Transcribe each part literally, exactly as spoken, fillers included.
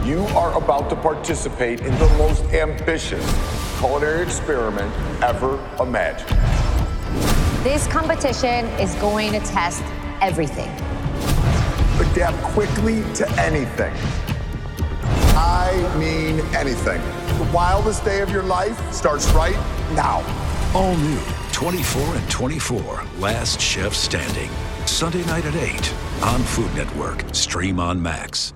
You are about to participate in the most ambitious culinary experiment ever imagined. This competition is going to test everything. Adapt quickly to anything. I mean anything. The wildest day of your life starts right now. All new twenty-four and twenty-four, Last Chef Standing. Sunday night at eight on Food Network. Stream on Max.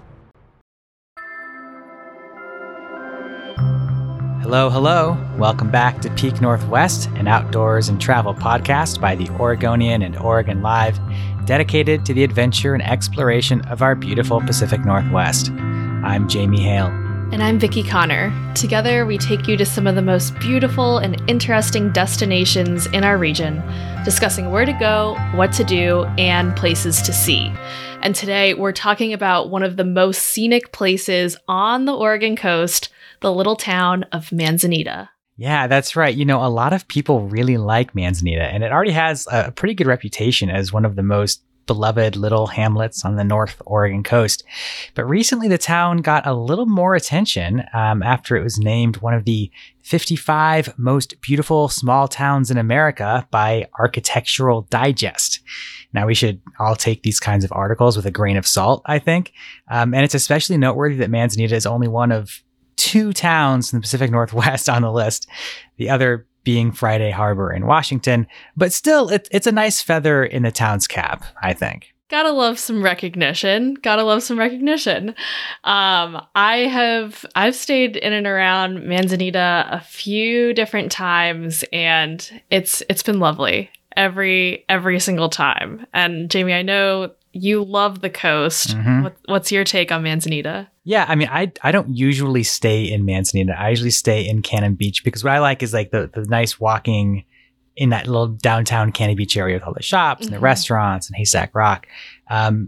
Hello, hello. Welcome back to Peak Northwest, an outdoors and travel podcast by the Oregonian and Oregon Live, dedicated to the adventure and exploration of our beautiful Pacific Northwest. I'm Jamie Hale. And I'm Vicki Connor. Together, we take you to some of the most beautiful and interesting destinations in our region, discussing where to go, what to do, and places to see. And today, we're talking about one of the most scenic places on the Oregon coast, the little town of Manzanita. Yeah, that's right. You know, a lot of people really like Manzanita, and it already has a pretty good reputation as one of the most beloved little hamlets on the North Oregon coast. But recently, the town got a little more attention um, after it was named one of the fifty-five most beautiful small towns in America by Architectural Digest. Now, we should all take these kinds of articles with a grain of salt, I think. Um, and it's especially noteworthy that Manzanita is only one of two towns in the Pacific Northwest on the list, the other being Friday Harbor in Washington. But still, it, it's a nice feather in the town's cap, I think. Gotta love some recognition. Gotta love some recognition. Um, I have I've stayed in and around Manzanita a few different times, and it's it's been lovely every every single time. And Jamie, I know you love the coast. Mm-hmm. What, what's your take on Manzanita? Yeah, I mean, I I don't usually stay in Manzanita. I usually stay in Cannon Beach because what I like is like the, the nice walking in that little downtown Cannon Beach area with all the shops mm-hmm. and the restaurants and Haystack Rock. Um,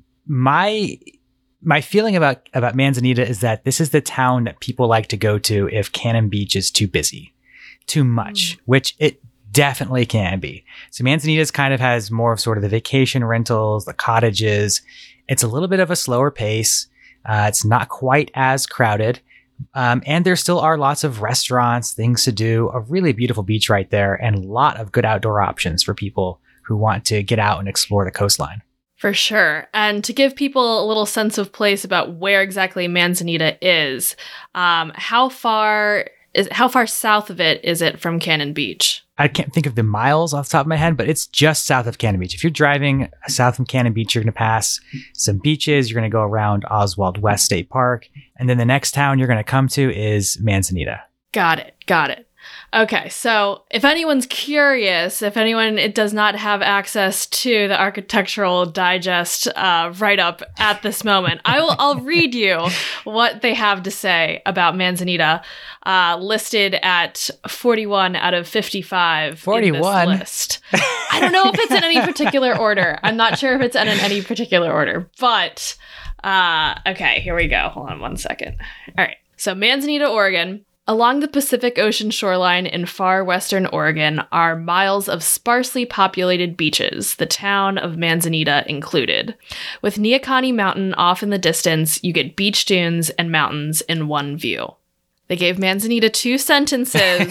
my my feeling about, about Manzanita is that this is the town that people like to go to if Cannon Beach is too busy, too much, mm. which it definitely can be. So Manzanita's kind of has more of sort of the vacation rentals, the cottages. It's a little bit of a slower pace. Uh, it's not quite as crowded. Um, and there still are lots of restaurants, things to do, a really beautiful beach right there, and a lot of good outdoor options for people who want to get out and explore the coastline. For sure. And to give people a little sense of place about where exactly Manzanita is, um, how far is how far south of it is it from Cannon Beach? I can't think of the miles off the top of my head, but it's just south of Cannon Beach. If you're driving south from Cannon Beach, you're going to pass some beaches. You're going to go around Oswald West State Park. And then the next town you're going to come to is Manzanita. Got it. Got it. Okay, so if anyone's curious, if anyone it does not have access to the Architectural Digest uh, write-up at this moment, I will. I'll read you what they have to say about Manzanita, uh, listed at forty-one out of fifty-five forty-one in this list. I don't know if it's in any particular order. I'm not sure if it's in any particular order, but uh, okay, here we go. Hold on one second. All right, so Manzanita, Oregon. Along the Pacific Ocean shoreline in far western Oregon are miles of sparsely populated beaches, the town of Manzanita included. With Neahkahnie Mountain off in the distance, you get beach dunes and mountains in one view. They gave Manzanita two sentences,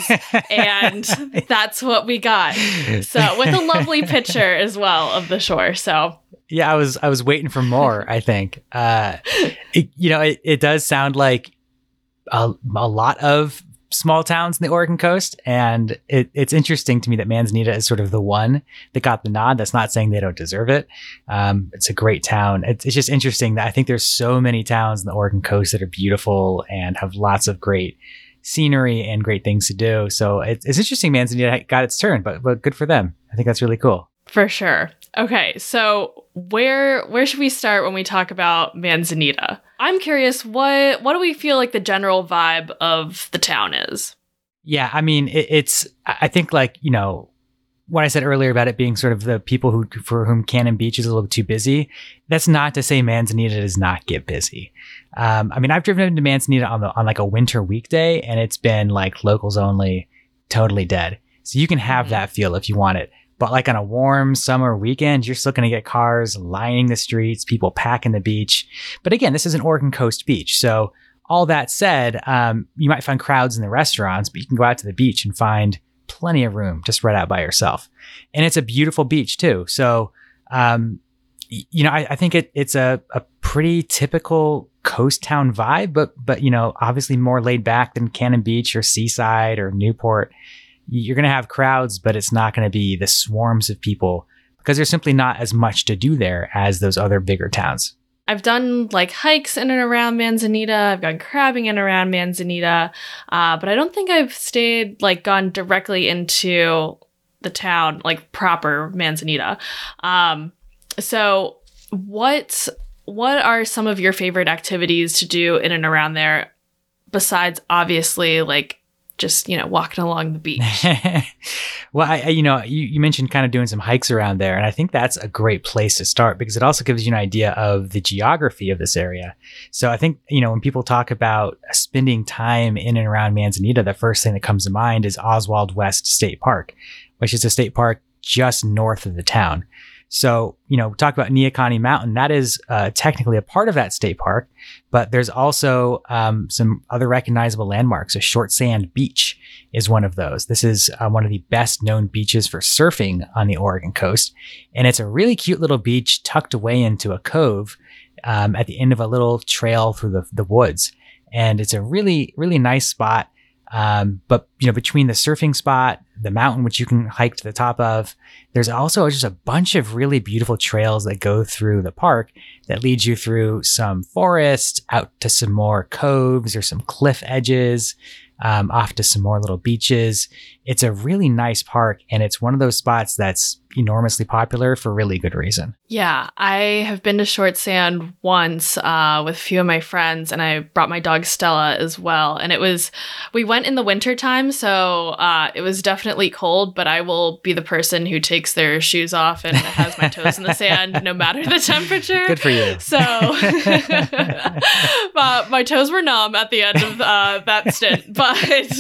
and that's what we got. So, with a lovely picture as well of the shore. So, yeah, I was I was waiting for more. I think, uh, it, you know, it, it does sound like A, a lot of small towns in the Oregon coast. And it, it's interesting to me that Manzanita is sort of the one that got the nod. That's not saying they don't deserve it. Um, it's a great town. It's, it's just interesting that I think there's so many towns in the Oregon coast that are beautiful and have lots of great scenery and great things to do. So it, it's interesting Manzanita got its turn, but, but good for them. I think that's really cool. For sure. Okay, so where where should we start when we talk about Manzanita? I'm curious, what what do we feel like the general vibe of the town is? Yeah, I mean, it, it's, I think like, you know, what I said earlier about it being sort of the people who for whom Cannon Beach is a little bit too busy, that's not to say Manzanita does not get busy. Um, I mean, I've driven into Manzanita on the on like a winter weekday, and it's been like locals only, totally dead. So you can have mm-hmm. that feel if you want it. But like on a warm summer weekend, you're still going to get cars lining the streets, people packing the beach. But again, this is an Oregon coast beach. So All that said, um, you might find crowds in the restaurants, but you can go out to the beach and find plenty of room to spread out by yourself. And it's a beautiful beach too. So, um, y- you know, I, I think it, it's a, a pretty typical coast town vibe, but, but, you know, obviously more laid back than Cannon Beach or Seaside or Newport. You're going to have crowds, but it's not going to be the swarms of people because there's simply not as much to do there as those other bigger towns. I've done like hikes in and around Manzanita. I've gone crabbing in and around Manzanita. Uh, but I don't think I've stayed, like gone directly into the town, like proper Manzanita. Um, so what, what are some of your favorite activities to do in and around there besides obviously like just, you know, walking along the beach? Well, I, I, you know, you, you mentioned kind of doing some hikes around there, and I think that's a great place to start because it also gives you an idea of the geography of this area. So I think, you know, when people talk about spending time in and around Manzanita, the first thing that comes to mind is Oswald West State Park, which is a state park just north of the town. So, you know, talk about Neahkahnie Mountain. That is uh, technically a part of that state park, but there's also um, some other recognizable landmarks. So Short Sand Beach is one of those. This is uh, one of the best known beaches for surfing on the Oregon coast. And it's a really cute little beach tucked away into a cove um, at the end of a little trail through the, the woods. And it's a really, really nice spot. Um, but, you know, between the surfing spot, the mountain, which you can hike to the top of, there's also just a bunch of really beautiful trails that go through the park that lead you through some forest, out to some more coves or some cliff edges, um, off to some more little beaches. It's a really nice park, and it's one of those spots that's enormously popular for really good reason. Yeah, I have been to Short Sand once uh, with a few of my friends, and I brought my dog Stella as well. And it was, we went in the winter time, so uh, it was definitely cold, but I will be the person who takes their shoes off and has my toes in the sand no matter the temperature. Good for you. So uh, my toes were numb at the end of uh, that stint, but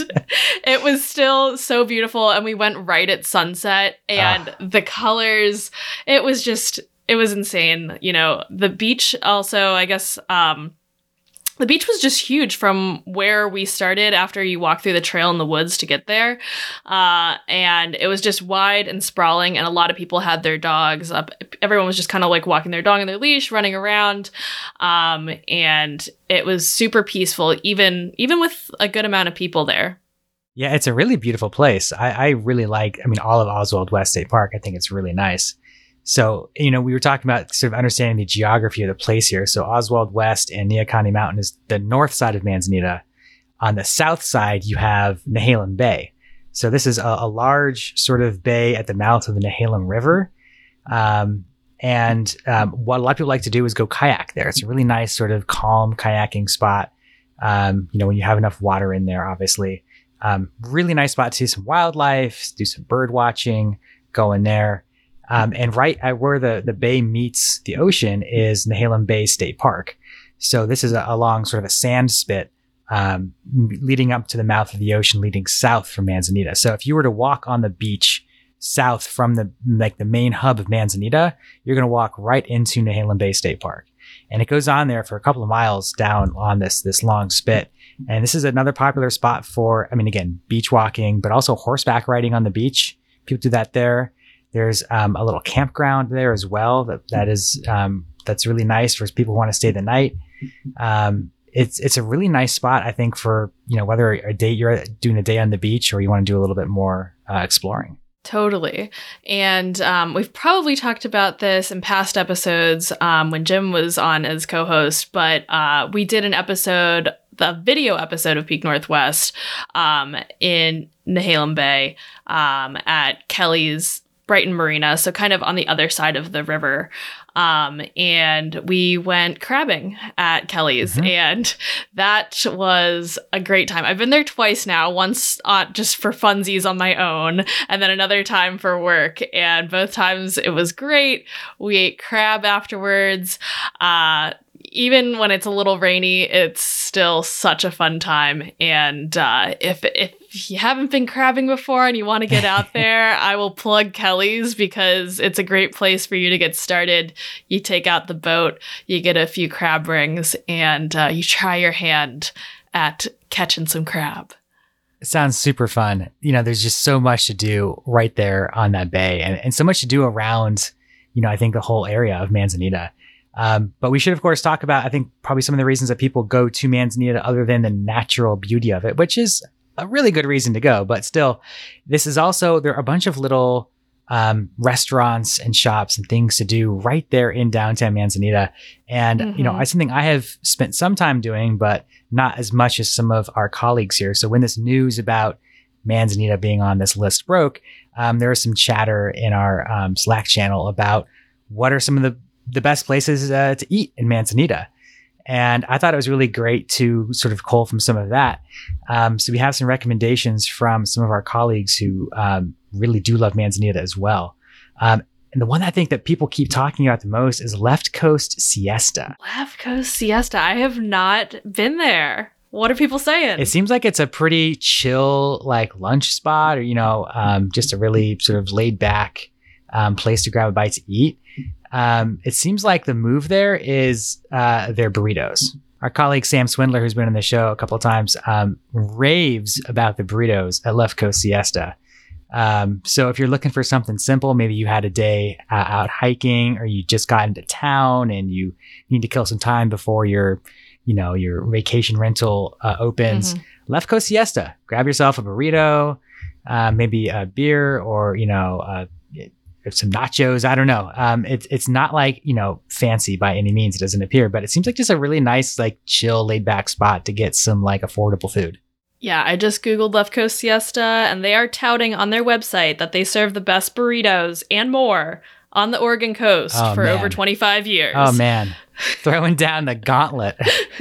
it was still so beautiful. And we went right at sunset, and ah. the colors, it was just, it was insane. You know, the beach also, I guess, um, the beach was just huge from where we started after you walk through the trail in the woods to get there. Uh, and it was just wide and sprawling, and a lot of people had their dogs up. Everyone was just kind of like walking their dog on their leash, running around. Um, and it was super peaceful, even, even with a good amount of people there. Yeah, it's a really beautiful place. I, I really like, I mean, all of Oswald West State Park. I think it's really nice. So, you know, we were talking about sort of understanding the geography of the place here. So Oswald West and Neahkahnie Mountain is the north side of Manzanita. On the south side, you have Nehalem Bay. So this is a, a large sort of bay at the mouth of the Nehalem River. Um, and um, what a lot of people like to do is go kayak there. It's a really nice sort of calm kayaking spot. Um, you know, when you have enough water in there, obviously. Um, really nice spot to see some wildlife, do some bird watching, go in there. Um, and right at where the, the bay meets the ocean is Nehalem Bay State Park. So this is a, along sort of a sand spit um, leading up to the mouth of the ocean, leading south from Manzanita. So if you were to walk on the beach south from the like the main hub of Manzanita, you're going to walk right into Nehalem Bay State Park. And it goes on there for a couple of miles down on this, this long spit. And this is another popular spot for, I mean, again, beach walking, but also horseback riding on the beach. People do that there. There's um, a little campground there as well. That that is um, that's really nice for people who want to stay the night. Um, it's it's a really nice spot, I think, for, you know, whether a day you're doing a day on the beach or you want to do a little bit more uh, exploring. Totally. And um, we've probably talked about this in past episodes um, when Jim was on as co-host, but uh, we did an episode, the video episode of Peak Northwest um, in Nehalem Bay um, at Kelly's Brighton Marina, so kind of on the other side of the river. Um, and we went crabbing at Kelly's, mm-hmm. and that was a great time. I've been there twice now, once uh, just for funsies on my own, and then another time for work. And both times it was great. We ate crab afterwards. Uh, even when it's a little rainy, it's still such a fun time. And uh, if if you haven't been crabbing before and you want to get out there, I will plug Kelly's because it's a great place for you to get started. You take out the boat, you get a few crab rings, and uh, you try your hand at catching some crab. It sounds super fun. You know, there's just so much to do right there on that bay, and, and so much to do around, you know, I think the whole area of Manzanita. Um, but we should, of course, talk about, I think, probably some of the reasons that people go to Manzanita other than the natural beauty of it, which is a really good reason to go. But still, this is also, there are a bunch of little um, restaurants and shops and things to do right there in downtown Manzanita. And, mm-hmm. you know, it's something I have spent some time doing, but not as much as some of our colleagues here. So when this news about Manzanita being on this list broke, um, there was some chatter in our um, Slack channel about what are some of the the best places uh, to eat in Manzanita. And I thought it was really great to sort of cull from some of that. Um, so we have some recommendations from some of our colleagues who um, really do love Manzanita as well. Um, and the one I think that people keep talking about the most is Left Coast Siesta. Left Coast Siesta. I have not been there. What are people saying? It seems like it's a pretty chill, like lunch spot, or, you know, um, just a really sort of laid back um, place to grab a bite to eat. Um, it seems like the move there is uh, their burritos. Our colleague Sam Swindler, who's been on the show a couple of times, um, raves about the burritos at Left Coast Siesta. Um, so if you're looking for something simple, maybe you had a day uh, out hiking, or you just got into town and you need to kill some time before your, you know, your vacation rental uh, opens. Mm-hmm. Left Coast Siesta. Grab yourself a burrito, uh, maybe a beer, or, you know, uh, some nachos. I don't know. Um, it's it's not like, you know, fancy by any means. It doesn't appear, but it seems like just a really nice, like chill, laid back spot to get some like affordable food. Yeah, I just Googled Left Coast Siesta, and they are touting on their website that they serve the best burritos and more on the Oregon coast oh, for man. over twenty-five years. Oh man, throwing down the gauntlet.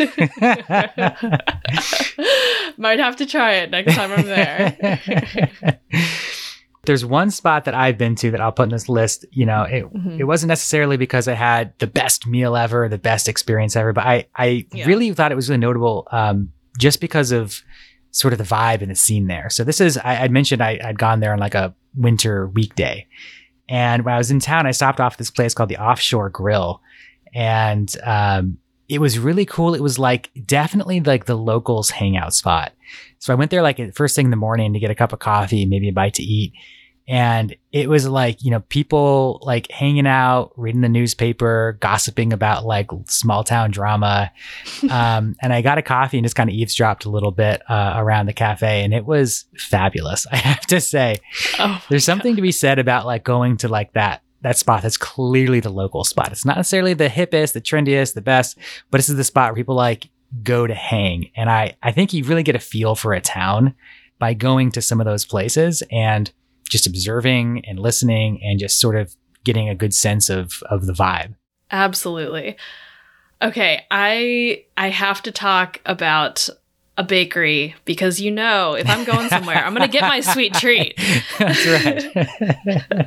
Might have to try it next time I'm there. There's one spot that I've been to that I'll put in this list. You know, it mm-hmm. it wasn't necessarily because I had the best meal ever, the best experience ever, but I, I yeah. really thought it was really notable um, just because of sort of the vibe and the scene there. So this is, I, I'd mentioned I, I'd gone there on like a winter weekday. And when I was in town, I stopped off at this place called the Offshore Grill. And um, it was really cool. It was like definitely like the locals hangout spot. So I went there like first thing in the morning to get a cup of coffee, maybe a bite to eat. And it was like, you know, people like hanging out, reading the newspaper, gossiping about like small town drama. Um, and I got a coffee and just kind of eavesdropped a little bit uh, around the cafe. And it was fabulous, I have to say. Oh, there's something God. to be said about like going to like that that spot that's clearly the local spot. It's not necessarily the hippest, the trendiest, the best, but this is the spot where people like go to hang. And I, I think you really get a feel for a town by going to some of those places and just observing and listening and just sort of getting a good sense of of the vibe. Absolutely. Okay, I I have to talk about a bakery because, you know, if I'm going somewhere, I'm going to get my sweet treat. That's right.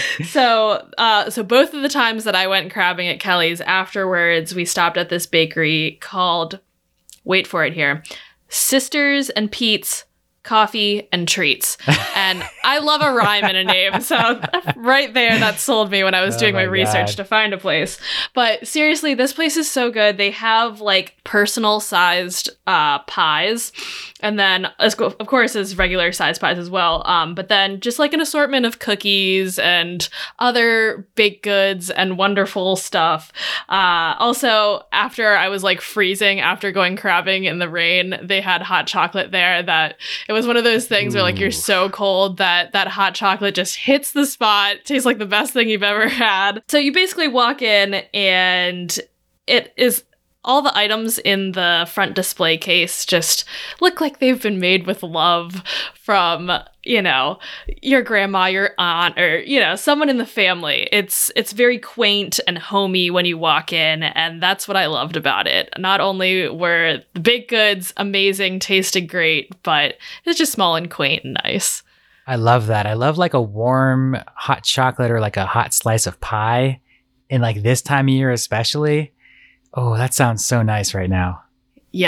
so, uh, so both of the times that I went crabbing at Kelly's, afterwards, we stopped at this bakery called, wait for it here, Sisters and Pete's Coffee and Treats. And I love a rhyme in a name. So right there, that sold me when I was oh doing my, my research to find a place. But seriously, this place is so good. They have like personal sized uh, pies. And then, of course, there's regular sized pies as well. Um, but then just like an assortment of cookies and other baked goods and wonderful stuff. Uh, also, after I was like freezing after going crabbing in the rain, they had hot chocolate there that it was one of those things Ooh. where like you're so cold that that hot chocolate just hits the spot. Tastes like the best thing you've ever had. So you basically walk in and it is all the items in the front display case just look like they've been made with love from, you know, your grandma, your aunt, or, you know, someone in the family. It's it's very quaint and homey when you walk in, and that's what I loved about it. Not only were the baked goods amazing, tasted great, but it's just small and quaint and nice. I love that. I love like a warm hot chocolate or like a hot slice of pie in like this time of year especially. Oh, that sounds so nice right now. Yeah.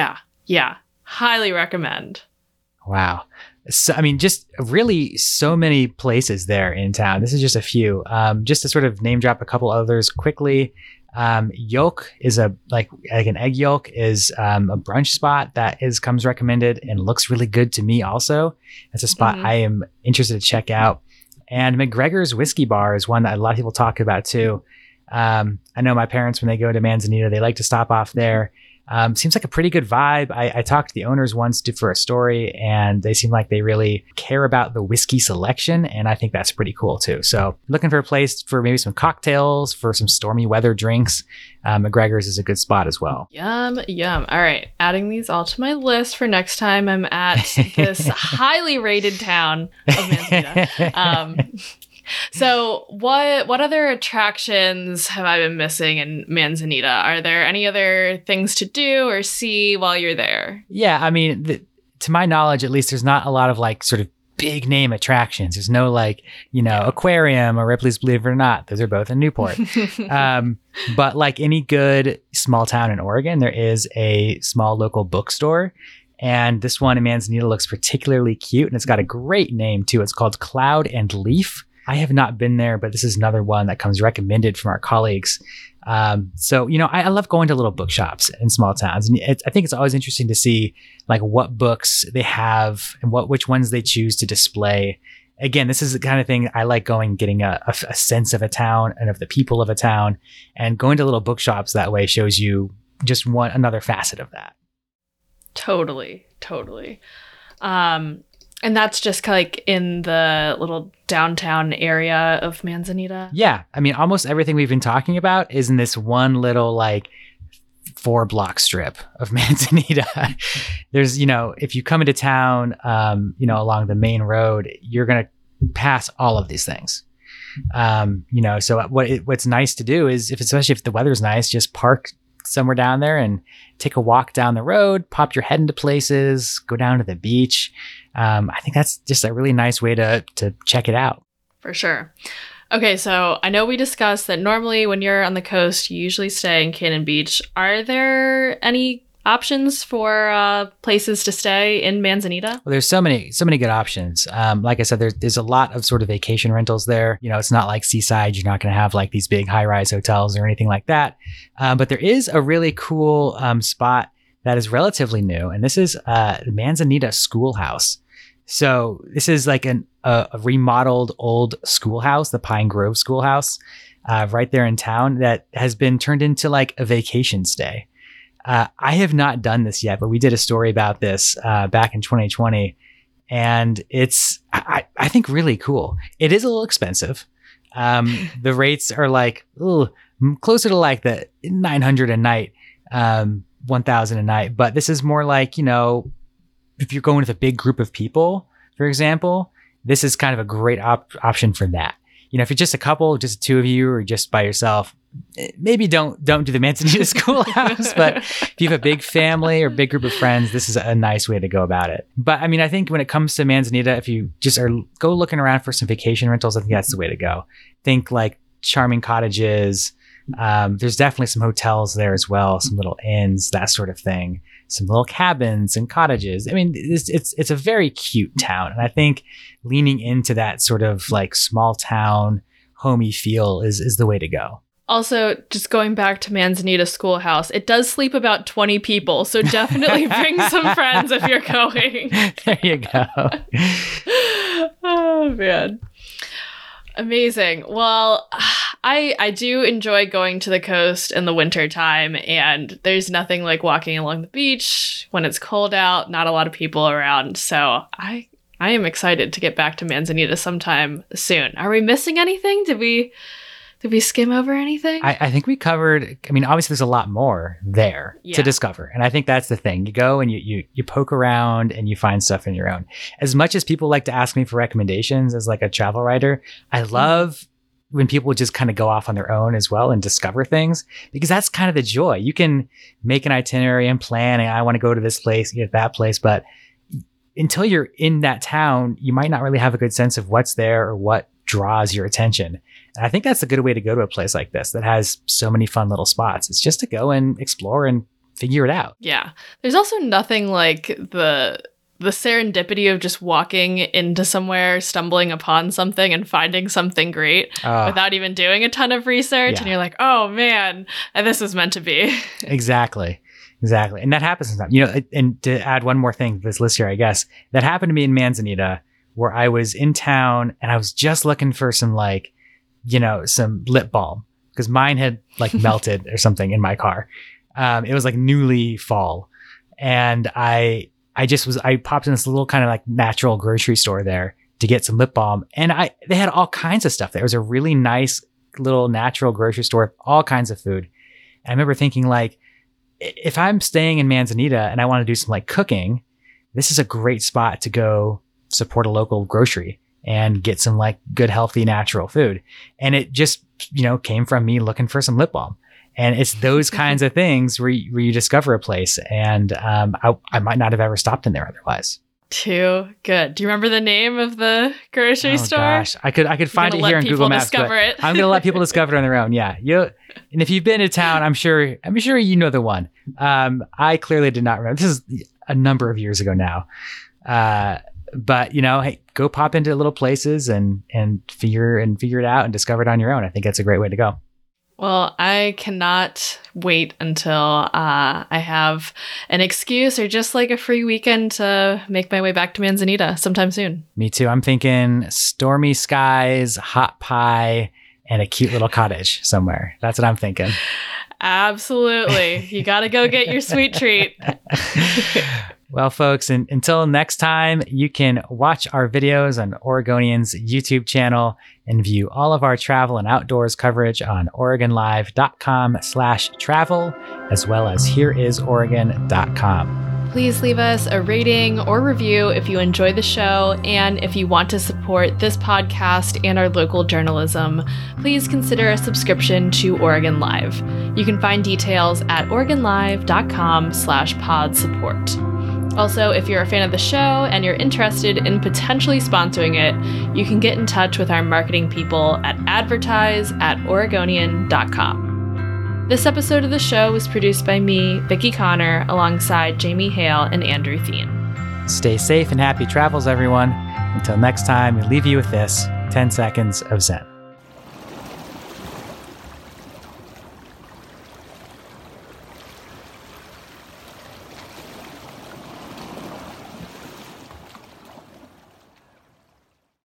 Yeah, highly recommend. Wow. So, I mean, just really so many places there in town. This is just a few. Um, just to sort of name drop a couple others quickly. Um, Yolk is a like like an egg yolk is um, a brunch spot that is comes recommended and looks really good to me. Also, it's a spot Mm-hmm. I am interested to check out. And McGregor's Whiskey Bar is one that a lot of people talk about too. Um, I know my parents, when they go to Manzanita, they like to stop off there. Um, seems like a pretty good vibe. I, I talked to the owners once to, for a story, and they seem like they really care about the whiskey selection, and I think that's pretty cool too. So looking for a place for maybe some cocktails, for some stormy weather drinks, uh, McGregor's is a good spot as well. Yum, yum. All right, adding these all to my list for next time I'm at this highly rated town of Manzanita. Um, So what what other attractions have I been missing in Manzanita? Are there any other things to do or see while you're there? Yeah, I mean, the, to my knowledge, at least, there's not a lot of like sort of big name attractions. There's no like, you know, aquarium or Ripley's Believe It or Not. Those are both in Newport. um, but like any good small town in Oregon, there is a small local bookstore. And this one in Manzanita looks particularly cute, and it's got a great name too. It's called Cloud and Leaf. I have not been there, but this is another one that comes recommended from our colleagues. Um, so, you know, I, I love going to little bookshops in small towns. And it, I think it's always interesting to see like what books they have and what which ones they choose to display. Again, this is the kind of thing I like going, getting a, a, a sense of a town and of the people of a town, and going to little bookshops that way shows you just one another facet of that. Totally, totally. Um, and that's just like in the little downtown area of Manzanita. Yeah. I mean, almost everything we've been talking about is in this one little like four block strip of Manzanita. There's, you know, if you come into town, um, you know, along the main road, you're going to pass all of these things. Um, you know, so what it, what's nice to do is, if especially if the weather's nice, just park somewhere down there and take a walk down the road, pop your head into places, go down to the beach. Um, I think that's just a really nice way to to check it out. For sure. Okay, so I know we discussed that normally when you're on the coast, you usually stay in Cannon Beach. Are there any options for uh, places to stay in Manzanita? Well, there's so many, so many good options. Um, like I said, there's there's a lot of sort of vacation rentals there. You know, it's not like Seaside. You're not going to have like these big high-rise hotels or anything like that. Um, but there is a really cool um, spot that is relatively new, and this is uh, the Manzanita Schoolhouse. So this is like an, a, a remodeled old schoolhouse, the Pine Grove Schoolhouse, uh, right there in town, that has been turned into like a vacation stay. Uh, I have not done this yet, but we did a story about this uh, back in twenty twenty, and it's, I, I think, really cool. It is a little expensive. Um, the rates are like ooh, closer to like the nine hundred a night, um, one thousand a night. But this is more like, you know, if you're going with a big group of people, for example, this is kind of a great op- option for that. You know, if you're just a couple, just two of you, or just by yourself, maybe don't don't do the Manzanita Schoolhouse. But if you have a big family or big group of friends, this is a nice way to go about it. But I mean, I think when it comes to Manzanita, if you just are go looking around for some vacation rentals, I think that's the way to go. Think like charming cottages. Um, there's definitely some hotels there as well, some little inns, that sort of thing. Some little cabins and cottages. I mean, it's, it's it's a very cute town, and I think leaning into that sort of like small town, homey feel is is the way to go. Also, just going back to Manzanita Schoolhouse, it does sleep about twenty people, so definitely bring some friends if you're going. There you go. Oh man. Amazing. Well, I I do enjoy going to the coast in the winter time, and there's nothing like walking along the beach when it's cold out, not a lot of people around. So I I am excited to get back to Manzanita sometime soon. Are we missing anything? Did we did we skim over anything? I, I think we covered, I mean, obviously there's a lot more there Yeah. to discover. And I think that's the thing. You go and you, you you poke around and you find stuff in your own. As much as people like to ask me for recommendations as like a travel writer, I love when people just kind of go off on their own as well and discover things, because that's kind of the joy. You can make an itinerary and plan, and I want to go to this place, get that place, but until you're in that town, you might not really have a good sense of what's there or what draws your attention. And I think that's a good way to go to a place like this that has so many fun little spots. It's just to go and explore and figure it out. Yeah. There's also nothing like the the serendipity of just walking into somewhere, stumbling upon something and finding something great Uh, without even doing a ton of research. Yeah. And you're like, oh man, and this is meant to be. Exactly. Exactly. And that happens sometimes. You know, and to add one more thing to this list here, I guess, that happened to me in Manzanita, where I was in town and I was just looking for some, like, you know, some lip balm because mine had like melted or something in my car. Um, it was like newly fall. And I, I just was, I popped in this little kind of like natural grocery store there to get some lip balm. And I, they had all kinds of stuff. There was a really nice little natural grocery store, all kinds of food. And I remember thinking, like, if I'm staying in Manzanita and I want to do some like cooking, this is a great spot to go support a local grocery and get some like good, healthy, natural food. And it just, you know, came from me looking for some lip balm. And it's those kinds of things where you, where you discover a place. And um, I, I might not have ever stopped in there otherwise. Too good. Do you remember the name of the grocery Oh, store? gosh, I could I could find it gonna here let on Google people Maps. discover but it. I'm gonna let people discover it on their own. Yeah, you. And if you've been to town, I'm sure I'm sure you know the one. Um, I clearly did not remember. This is a number of years ago now. Uh, but you know, hey, go pop into little places and and figure and figure it out and discover it on your own. I think that's a great way to go. Well, I cannot wait until uh, I have an excuse or just like a free weekend to make my way back to Manzanita sometime soon. Me too. I'm thinking stormy skies, hot pie, and a cute little cottage somewhere. That's what I'm thinking. Absolutely. You got to go get your sweet treat. Well, folks, and until next time, you can watch our videos on Oregonian's YouTube channel and view all of our travel and outdoors coverage on OregonLive.com slash travel, as well as here is Oregon dot com. Please leave us a rating or review if you enjoy the show, and if you want to support this podcast and our local journalism, please consider a subscription to Oregon Live. You can find details at OregonLive.com slash pod support. Also, if you're a fan of the show and you're interested in potentially sponsoring it, you can get in touch with our marketing people at advertise at Oregonian dot com. This episode of the show was produced by me, Vicki Connor, alongside Jamie Hale and Andrew Thien. Stay safe and happy travels, everyone. Until next time, we leave you with this ten seconds of Zen.